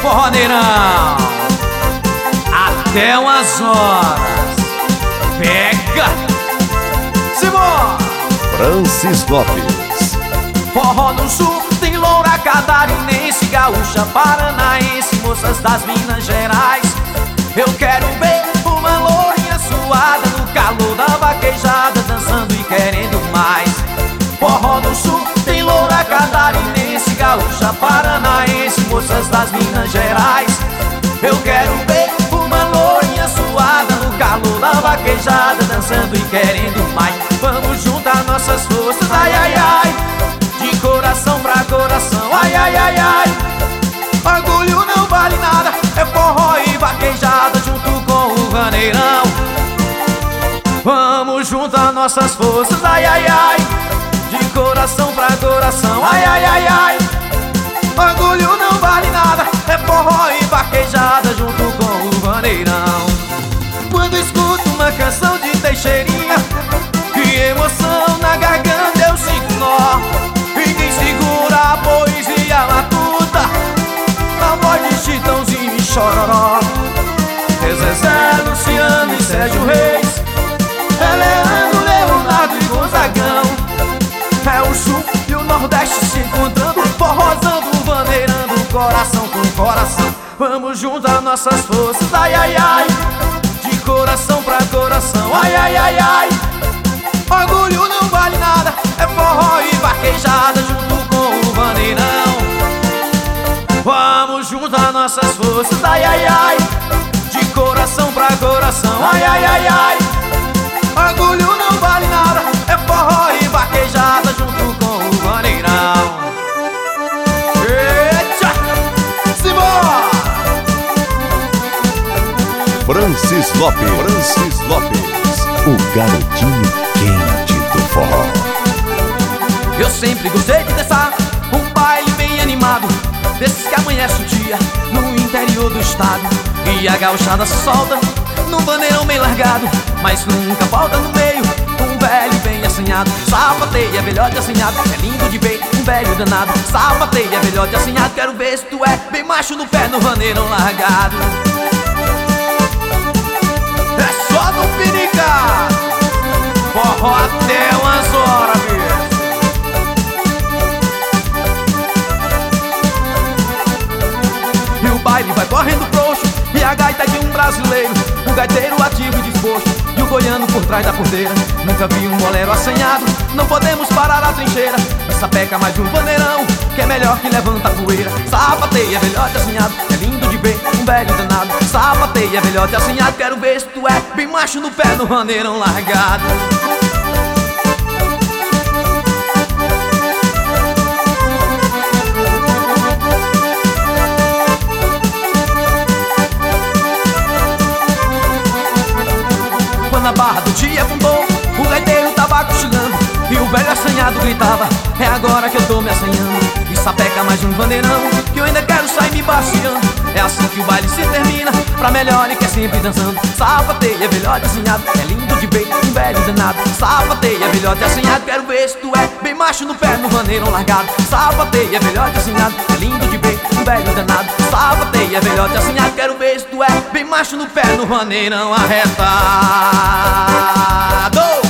forroneirão até umas horas. Pega! Simão! Francis Lopes. Forró no sul tem loura catarinense, gaúcha, paranaense, moças das Minas Gerais. Eu quero ver uma lourinha suada no calor da vaquejada, dançando e querendo mais. Forró no sul tem loura catarinense, gaúcha, paranaense, moças das Minas Gerais. Eu quero ver uma lourinha suada no calor da vaquejada, dançando e querendo mais. Vamos juntar nossas forças, ai, ai, ai, de coração pra coração, ai, ai, ai, ai. Orgulho não vale nada, é forró e vaquejada junto com o vaneirão. Vamos juntar nossas forças, ai, ai, ai, de coração pra coração, ai, ai, ai, ai. Orgulho não vale nada, é forró e vaquejada junto com o vaneirão. Quando escuto uma canção de Teixeirinha, que emoção na garganta eu sinto nó. E quem segura a poesia matuta, na voz de Chitãozinho e Chororó. É Zezé, Luciano e Sérgio Reis, é Leandro, Leonardo e Gonzagão. É o sul e o nordeste se encontrando, forrosando, vaneirando, coração com coração. Vamos juntar nossas forças, ai, ai, ai, de coração pra coração, ai, ai, ai, ai. Orgulho não vale nada, é forró e vaquejada junto com o vaneirão. Vamos juntar nossas forças, ai, ai, ai, de coração pra coração, ai, ai, ai, ai. Orgulho não vale nada, é forró e vaquejada junto com o vaneirão. Eita! Simbora! Francis Lopes. Francis Lopes, o garotinho quente do forró. Eu sempre gostei de dançar um baile bem animado, desses que amanhece o dia no interior do estado. E a gauchada solta num vaneirão bem largado, mas nunca falta no meio um velho bem assanhado. Sapateia, velhote assanhado, é lindo de ver um velho danado. Sapateia, velhote assanhado, quero ver se tu é bem macho no pé no vaneirão largado. É só no pinicado, forró até umas horas, bicho. E o baile vai correndo frouxo, e a gaita de um brasileiro, o gaiteiro ativo e disposto, e o goiano por trás da porteira. Nunca vi um bolero assanhado, não podemos parar a trincheira. E sapeca mais um vaneirão, que é melhor que levanta a poeira. Sapateia, velhote assanhado, é lindo de ver um velho danado. Sapateia, velhote assanhado, quero ver se tu é bem macho no pé no vaneirão largado. Na barra do dia afundou, o gaiteiro tava cochilando, e o velho assanhado gritava, é agora que eu tô me assanhando. E sapeca mais um vaneirão, que eu ainda quero sair me baciando. É assim que o baile se termina, pra melhor e que é sempre dançando. Sapateia, velhote assanhado, é lindo de ver um velho danado. Sapateia, velhote assanhado, quero ver se tu é bem macho no pé no vaneirão largado. Sapateia, velhote assanhado, é lindo de ver um velho danado. Sapateia, velhote assanhado, quero ver se tu é bem macho no pé no vaneirão arretado.